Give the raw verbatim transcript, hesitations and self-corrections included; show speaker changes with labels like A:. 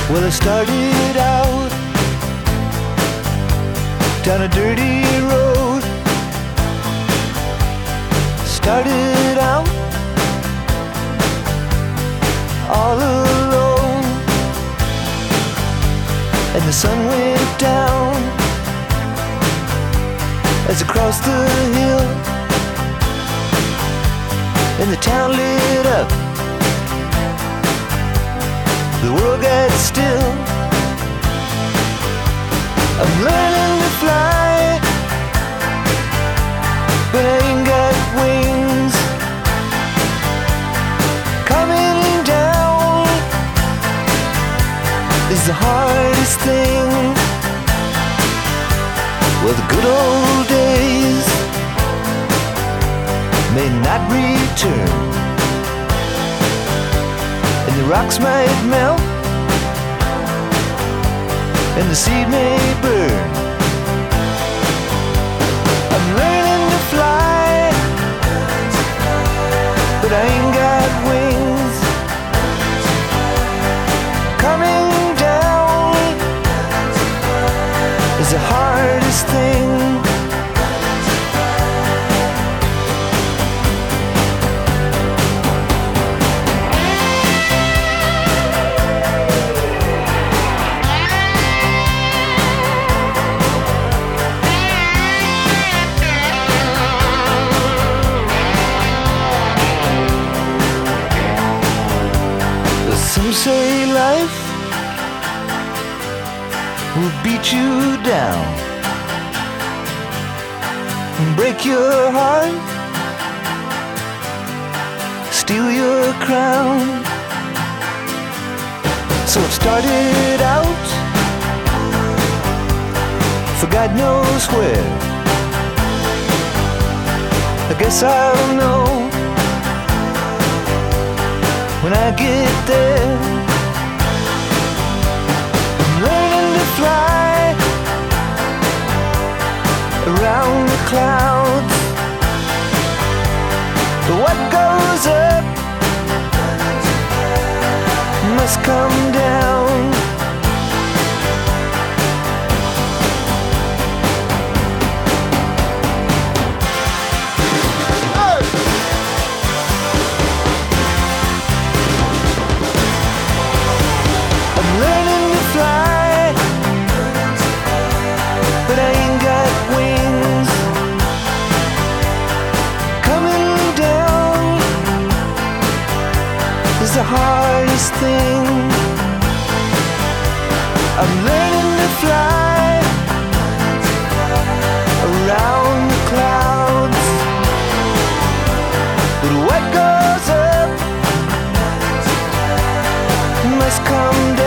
A: Well, I started out down a dirty road. Started out all alone, and the sun went down as I crossed the hill, and the town lit up. The world got still. I'm learning to fly, but I ain't got wings. Coming down is the hardest thing. Well, the good old days may not return, and the rocks might melt, and the seed may burn. I'm learning to fly, but I ain't got wings. Coming down is the hardest thing. Some say life will beat you down, break your heart, steal your crown. So it started out for God knows where. I guess I'll know when I get there. I'm learning to fly around the clouds, but what goes up must come down. But I ain't got wings. Coming down is the hardest thing. I'm learning to fly around the clouds, but what goes up must come down.